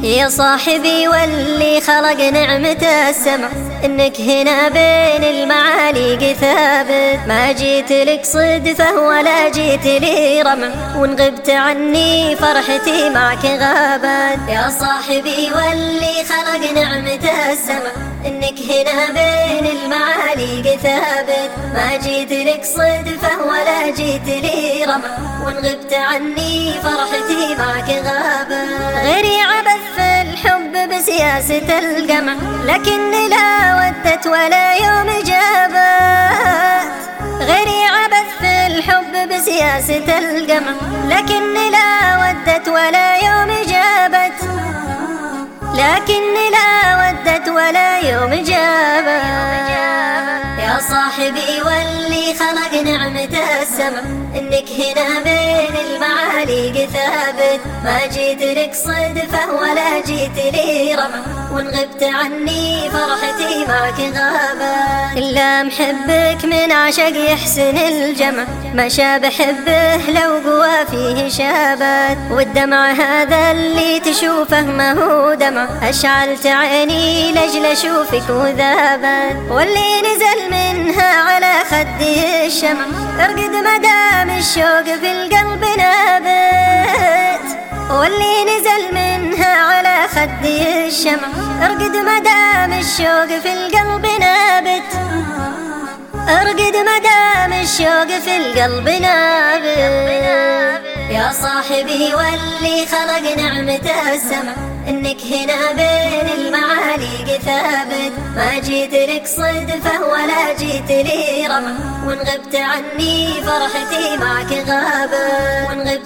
يا صاحبي واللي خلق نعمة السمع، انك هنا بين المعاليق ثابت. ما جيت لك صدفة ولا جيت لي رمع، وان غبت عني فرحتي معك غابت. يا صاحبي واللي خلق نعمة السمع، انك هنا بين المعاليق ثابت. ما جيت لك صدفة ولا جيت لي رمع، وان غبت عني فرحتي معك غابت. غيري عبث في الحب بسياسة القمع، لكني لا ودت ولا يوم جابت. غيري عبث في الحب بسياسة القمع، لكني لا ودت ولا يوم جابت. لكني لا ودت ولا يوم جابت. يا صاحبي واللي خلق نعمة السمع، انك هنا بين المعاليق ثابت. ما جيت لك صدفة ولا جيت لي رمع، وان غبت عني فرحتي معك غابت. إلا محبك من عشق يحسن الجمع، ما شاب حبه لو قوى فيه شابت. والدمع هذا اللي تشوفه ما هو دمع، أشعلت عيني لجل أشوفك وذابت. واللي نزل منها على خدي الشمع، ارقد مدام الشوق في القلب نابت. واللي نزل منها على خدي الشمع، ارقد مدام الشوق في القلب نابت. ارقد مدام الشوق في القلب نابت. يا صاحبي واللي خلق نعمة السمع، انك هنا بين المعاليق ثابت. ما جيت لك صدفة ولا جيت لي رمع، وان غبت عني فرحتي معك غابت.